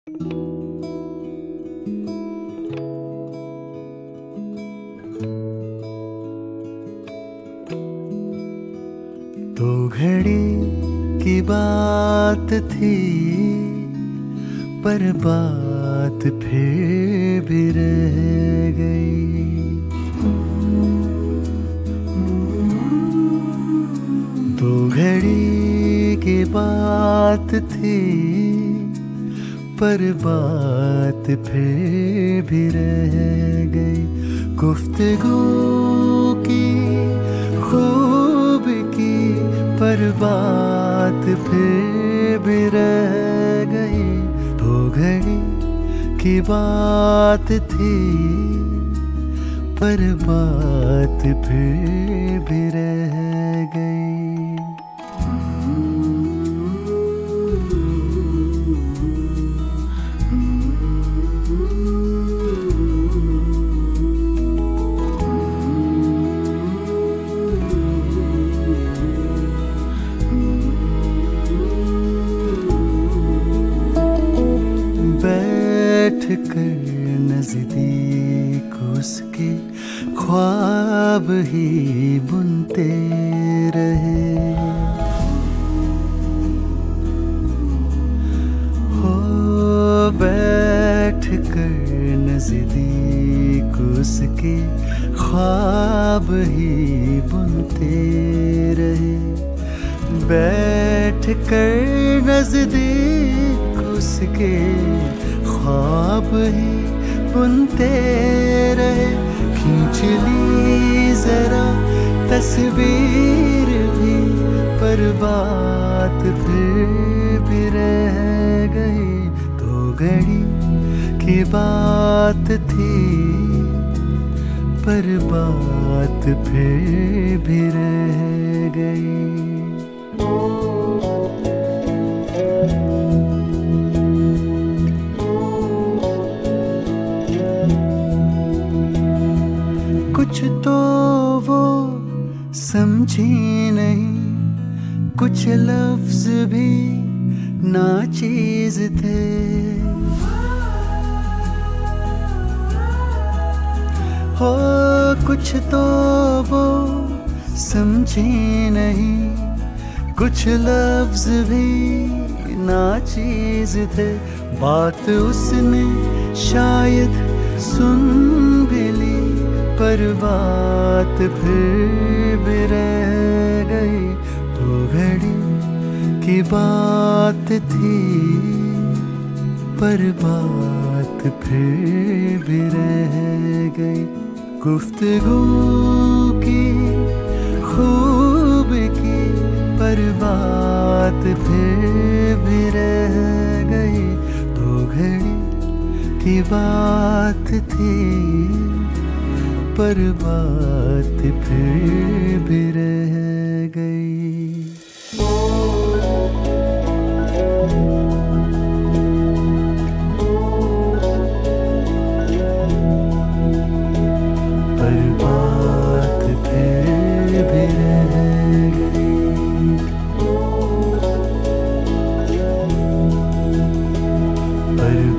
तो घड़ी की बात थी, पर बात फिर भी रह गई। तो घड़ी की बात थी, पर बात फिर भी रह गई। गुफ्तगू की खूब की, पर बात फिर भी रह गई। तो घड़ी की बात थी, पर बात फिर भी रह गई। बैठ कर नजदीक उसके ख्वाब ही बुनते रहे। हो बैठ कर नजदीक उसके ख्वाब ही बुनते रहे। बैठ कर नजदीक उसके ख्वाब ही बुनते रहे। खींच ली जरा तस्वीर भी, पर बात फिर भी रह गई। तो घड़ी की बात थी, पर बात फिर भी रह गई। कुछ तो वो समझी नहीं, कुछ लफ्ज भी नाचीज थे। हो कुछ तो वो समझी नहीं, कुछ लफ्ज भी नाचीज थे। बात उसने शायद सुन भी ली, पर बात फिर भी रह गई। तो घड़ी की बात थी, पर बात फिर भी रह गई। गुफ्तगू की खूब की, पर बात फिर भी रह गई। तो घड़ी की बात थी, पर बात फिर भी रह गई। पर बात फिर भी रह गई। पर